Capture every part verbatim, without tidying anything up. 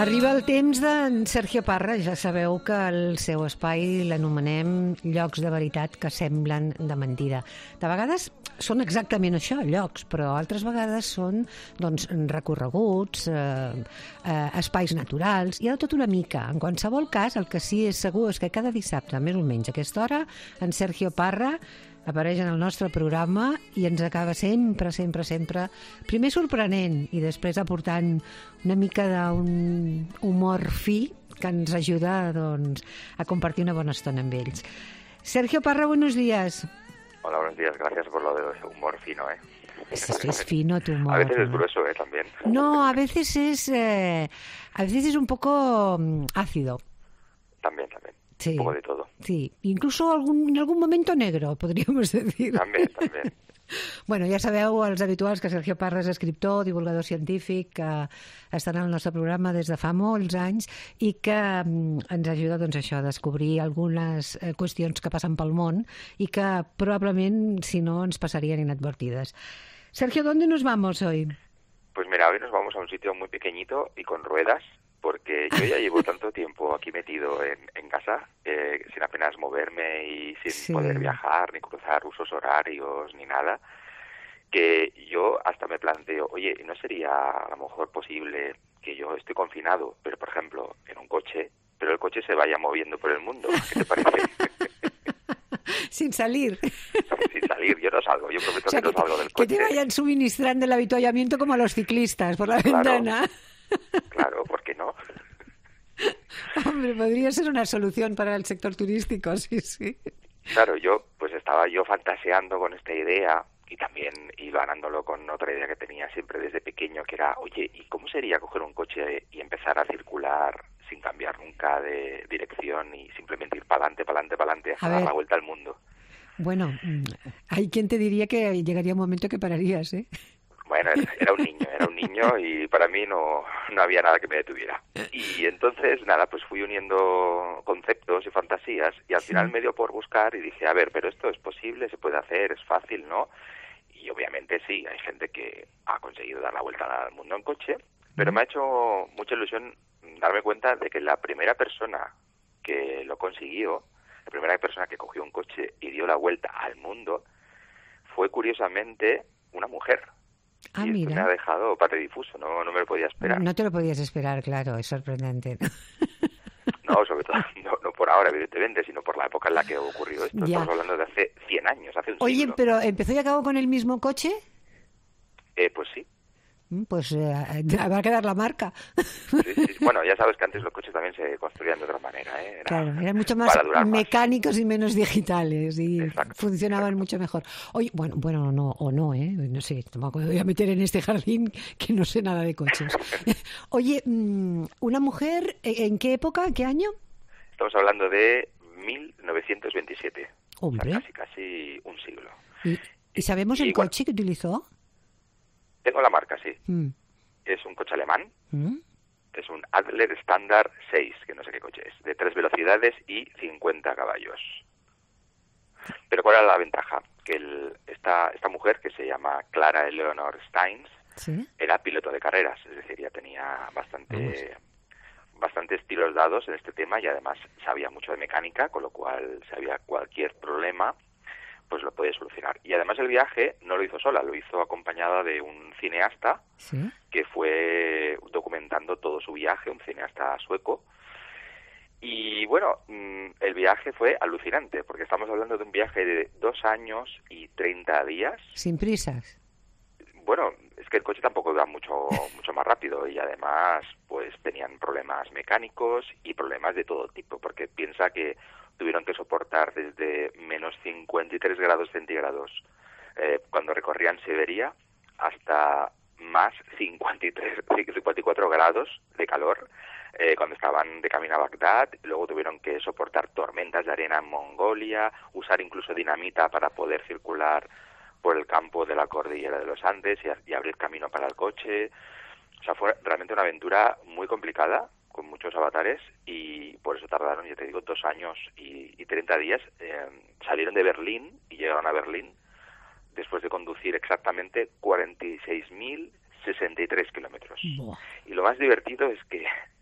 Arriba el temps d'en Sergio Parra. Ja sabeu que el seu espai l'anomenem llocs de veritat que semblen de mentida. De vegades són exactament això, llocs, però altres vegades són doncs, recorreguts, eh, eh, espais naturals, hi ha de tot una mica. En qualsevol cas, el que sí és segur és que cada dissabte, més o menys a aquesta hora, en Sergio Parra apareix en el nostre programa i ens acaba sempre, sempre, sempre, primer sorprenent i després aportant una mica d'un humor fi que ens ajuda doncs, a compartir una bona estona amb ells. Sergio Parra, buenos días. Hola, buenos días. Gracias por lo de humor fino, ¿eh? Es, es fino tu humor. A veces es ¿no? grueso, ¿eh? También. No, a veces es, eh, a veces es un poco um, ácido. También, también. Sí. Un poco de todo. Sí, incluso algún, en algun momento negro, podríamos decir. També, també. Bueno, ja sabeu, els habituals, que Sergio Parra és escriptor, divulgador científic, que està en el nostre programa des de fa molts anys i que mm, ens ajuda doncs, això, a descobrir algunes eh, qüestions que passen pel món i que probablement, si no, ens passarien inadvertides. Sergio, ¿dónde nos vamos hoy? Pues mira, hoy nos vamos a un sitio muy pequeñito y con ruedas, porque yo ya llevo tanto tiempo aquí metido en, en casa, eh, sin apenas moverme y sin Sí. poder viajar, ni cruzar usos horarios, ni nada, que yo hasta me planteo, oye, ¿no sería a lo mejor posible que yo esté confinado, pero por ejemplo, en un coche, pero el coche se vaya moviendo por el mundo? ¿Qué te parece? Sin salir. Sin salir, yo no salgo, yo prometo O sea, que no que, te, salgo del que coche. te vayan suministrando el avituallamiento como a los ciclistas por la Claro. ventana. Claro, ¿por qué no? Hombre, podría ser una solución para el sector turístico, sí, sí. Claro, yo pues estaba yo fantaseando con esta idea y también hilvanándolo con otra idea que tenía siempre desde pequeño, que era, oye, ¿y cómo sería coger un coche y empezar a circular sin cambiar nunca de dirección y simplemente ir para adelante, para adelante, para adelante, hasta A dar ver. la vuelta al mundo? Bueno, mm, hay quien te diría que llegaría un momento que pararías, ¿eh? Bueno, era un niño, era un niño y para mí no, no había nada que me detuviera. Y entonces, nada, pues fui uniendo conceptos y fantasías y al Sí. final me dio por buscar y dije, a ver, pero esto es posible, se puede hacer, es fácil, ¿no? Y obviamente sí, hay gente que ha conseguido dar la vuelta al mundo en coche, pero me ha hecho mucha ilusión darme cuenta de que la primera persona que lo consiguió, la primera persona que cogió un coche y dio la vuelta al mundo, fue curiosamente una mujer. Ah, y esto mira. me ha dejado patidifuso, no, no me lo podía esperar. No te lo podías esperar, claro, es sorprendente. No, sobre todo, no, no por ahora, evidentemente, sino por la época en la que ocurrió esto. Ya. Estamos hablando de hace cien años, hace un Oye, siglo. pero ¿empezó y acabó con el mismo coche? Eh, pues sí. Mm, Pues eh, habrá que dar la marca. Sí, sí. Bueno, ya sabes que antes los coches también se construían de otra manera, ¿eh? Era Claro, eran mucho más para durar más. mecánicos y menos digitales y Exacto, funcionaban exacto. mucho mejor. Oye, bueno, bueno, no, o no, ¿eh? No sé, tampoco me voy a meter en este jardín que no sé nada de coches. Oye, mm, ¿una mujer en qué época, en qué año? Estamos hablando de mil novecientos veintisiete. Hombre. O sea, casi, casi un siglo. ¿Y, y sabemos Y el bueno. coche que utilizó? Tengo la marca, sí. Mm, Es un coche alemán. mm. Es un Adler Standard seis, que no sé qué coche es, de tres velocidades y cincuenta caballos. Pero ¿cuál era la ventaja? Que el, esta, esta mujer, que se llama Clara Eleanor Steins, ¿Sí? era piloto de carreras, es decir, ya tenía bastante, Vamos. bastantes tiros dados en este tema y además sabía mucho de mecánica, con lo cual si había cualquier problema, pues lo podía solucionar. Y además el viaje no lo hizo sola, lo hizo acompañada de un cineasta ¿Sí? que fue documentando todo su viaje, un cineasta sueco. Y bueno, el viaje fue alucinante, porque estamos hablando de un viaje de dos años y treinta días. Sin prisas. Bueno, es que el coche tampoco iba mucho mucho más rápido y además pues tenían problemas mecánicos y problemas de todo tipo, porque piensa que tuvieron que soportar desde menos cincuenta y tres grados centígrados eh, cuando recorrían Siberia hasta más cincuenta y tres, cincuenta y cuatro grados de calor eh, cuando estaban de camino a Bagdad. Luego tuvieron que soportar tormentas de arena en Mongolia, usar incluso dinamita para poder circular por el campo de la cordillera de los Andes y, y abrir camino para el coche. O sea, fue realmente una aventura muy complicada, con muchos avatares, y por eso tardaron, ya te digo, dos años y, y treinta días. Eh, salieron de Berlín y llegaron a Berlín después de conducir exactamente cuarenta y seis mil sesenta y tres kilómetros. Buah. Y lo más divertido es que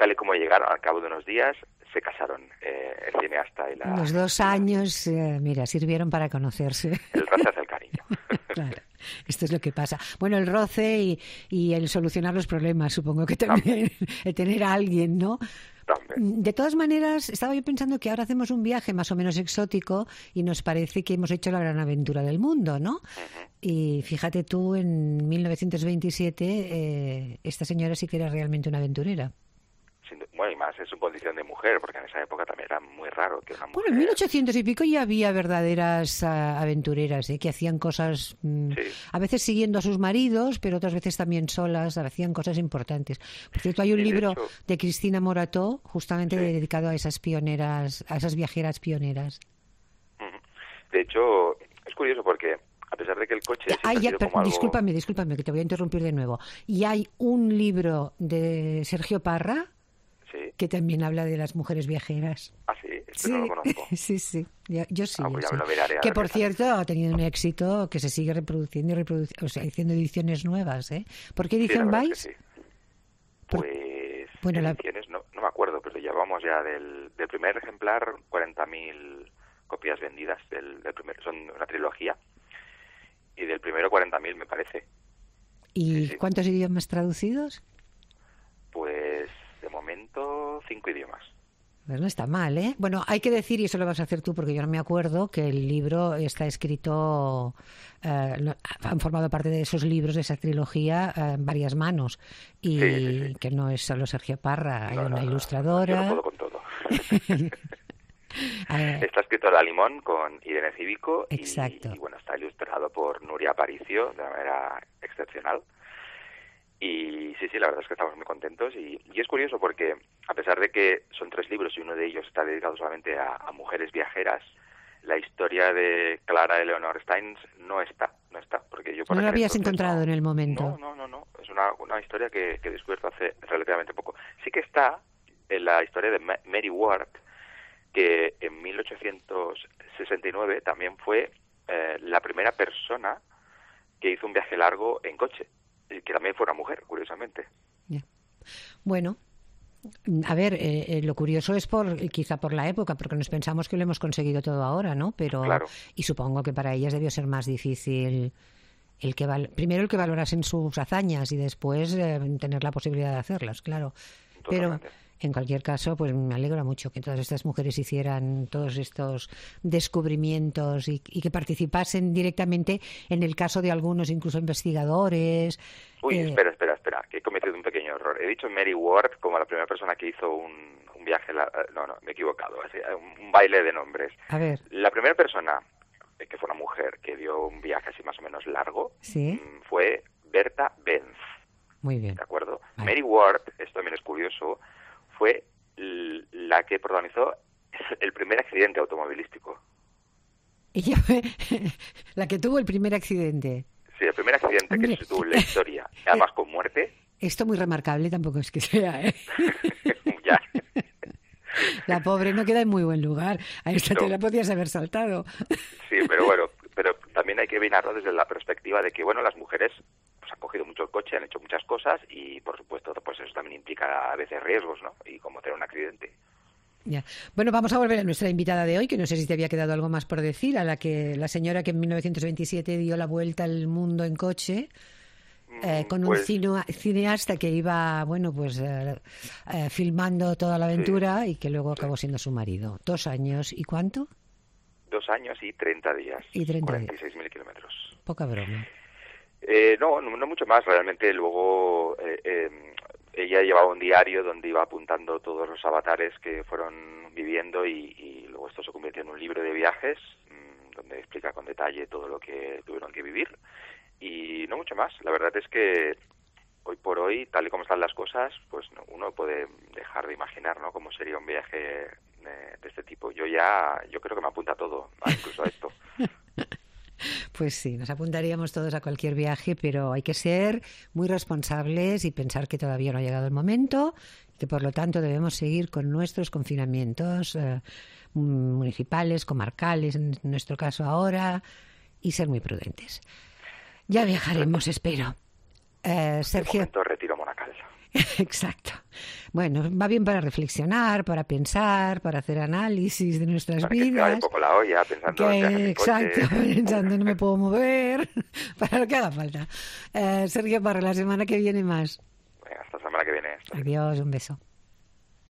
tal y como llegaron, al cabo de unos días, se casaron eh, el cineasta y la... Los dos años, eh, mira, sirvieron para conocerse. El roce hace el cariño. Claro, esto es lo que pasa. Bueno, el roce y, y el solucionar los problemas, supongo que también, el tener a alguien, ¿no? También. De todas maneras, estaba yo pensando que ahora hacemos un viaje más o menos exótico y nos parece que hemos hecho la gran aventura del mundo, ¿no? Uh-huh. Y fíjate tú, en mil novecientos veintisiete, eh, esta señora sí que era realmente una aventurera. Bueno, y más en su condición de mujer, porque en esa época también era muy raro que una mujer... Bueno, en mil ochocientos y pico ya había verdaderas uh, aventureras, ¿eh? Que hacían cosas, mm, Sí. a veces siguiendo a sus maridos, pero otras veces también solas, hacían cosas importantes. Por cierto, hay un Sí, de libro hecho- de Cristina Morató, justamente Sí. dedicado a esas pioneras, a esas viajeras pioneras. Ujú. De hecho, es curioso porque, a pesar de que el coche siempre Ay, ha ya, sido per- como algo... discúlpame, discúlpame, que te voy a interrumpir de nuevo. Y hay un libro de Sergio Parra Sí. que también habla de las mujeres viajeras. Ah, sí, este Sí, no lo conozco. sí, sí, yo, yo sí. Ah, yo pues ya sí. me lo miraré a Que ver por qué tal. cierto ha tenido un éxito que se sigue reproduciendo y reproduciendo, o sea, haciendo ediciones nuevas, ¿eh? ¿Por qué Sí, la edición verdad es vais? que sí. Por- Pues, Bueno, la- ediciones, no, no me acuerdo, pero ya vamos ya del, del primer ejemplar, cuarenta mil copias vendidas del, del primer, son una trilogía, y del primero cuarenta mil me parece. ¿Y sí, sí. cuántos idiomas traducidos? Pues, de momento, cinco idiomas. Pues no está mal, ¿eh? Bueno, hay que decir, y eso lo vas a hacer tú porque yo no me acuerdo, que el libro está escrito, eh, no- han formado parte de esos libros, de esa trilogía, eh, en varias manos. Y Sí, sí, sí. que no es solo Sergio Parra, hay No, no, una no, ilustradora. Yo no puedo con todo. Eh, Está escrito La Limón con Irene Cívico y, Exacto. y, bueno, está ilustrado por Nuria Aparicio de una manera excepcional. Y sí, sí, la verdad es que estamos muy contentos y, y es curioso porque a pesar de que son tres libros y uno de ellos está dedicado solamente a, a mujeres viajeras, la historia de Clara Eleanor Steins no está, no está, porque yo por ¿No la aquel habías entonces encontrado no- en el momento? No, no, no, no, es una, una historia que, que he descubierto hace relativamente poco. Sí que está en la historia de Ma- Mary Ward, que en mil ochocientos sesenta y nueve también fue eh, la primera persona que hizo un viaje largo en coche, y que también fue una mujer, curiosamente. Ya. Bueno, a ver, eh, eh, lo curioso es por quizá por la época, porque nos pensamos que lo hemos conseguido todo ahora, ¿no? Pero Claro. y supongo que para ellas debió ser más difícil el que val- primero el que valorasen sus hazañas y después eh, tener la posibilidad de hacerlas, claro. Pero Totalmente. en cualquier caso, pues me alegra mucho que todas estas mujeres hicieran todos estos descubrimientos y, y que participasen directamente en el caso de algunos, incluso investigadores. Uy, eh, espera, espera, espera, que he cometido un pequeño error. He dicho Mary Ward como la primera persona que hizo un, un viaje... la- No, no, me he equivocado. así, Un, un baile de nombres. A ver, La primera persona, eh, que fue una mujer, que dio un viaje así más o menos largo, sí, mm, fue Berta Benz. muy bien. ¿De acuerdo? Vale. Mary Ward, esto también es curioso, fue l- la que protagonizó el primer accidente automovilístico. Ella fue la que tuvo el primer accidente. Sí, el primer accidente Hombre. que se tuvo en la historia, además con muerte, Esto muy remarcable tampoco es que sea, ¿eh? ya. La pobre no queda en muy buen lugar. A esta te No. la podías haber saltado. Sí, pero bueno, pero también hay que mirarlo desde la perspectiva de que, bueno, las mujeres pues han cogido mucho el coche, han hecho muchas cosas y, por supuesto, pues eso también implica a veces riesgos, ¿no? Y como tener un accidente. Ya. Bueno, vamos a volver a nuestra invitada de hoy, que no sé si te había quedado algo más por decir, a la que la señora que en mil novecientos veintisiete dio la vuelta al mundo en coche. Eh, con un Pues, cine- cineasta que iba, bueno, pues eh, eh, filmando toda la aventura y que luego acabó siendo su marido. Dos años, ¿y cuánto? dos años y treinta días. Y treinta días. cuarenta y seis mil kilómetros. Poca broma. Eh, no, no, no mucho más. Realmente luego eh, eh, ella llevaba un diario donde iba apuntando todos los avatares que fueron viviendo y, y luego esto se convirtió en un libro de viajes mmm, donde explica con detalle todo lo que tuvieron que vivir. Y no mucho más. La verdad es que hoy por hoy, tal y como están las cosas, pues no, uno puede dejar de imaginar, ¿no?, cómo sería un viaje de, de este tipo. Yo ya, yo creo que me apunta a todo, incluso a esto. Pues sí, nos apuntaríamos todos a cualquier viaje, pero hay que ser muy responsables y pensar que todavía no ha llegado el momento y que por lo tanto debemos seguir con nuestros confinamientos eh, municipales, comarcales, en nuestro caso ahora, y ser muy prudentes. Ya viajaremos, espero. Eh, De Sergio, momento retiro monacal. Exacto. Bueno, va bien para reflexionar, para pensar, para hacer análisis de nuestras Para vidas. que se vaya un poco la olla pensando Que, en viajes en exacto, coche. pensando no me puedo mover, para lo que haga falta. Eh, Sergio Parra, la semana que viene más. Venga, hasta la semana que viene. Adiós, un beso.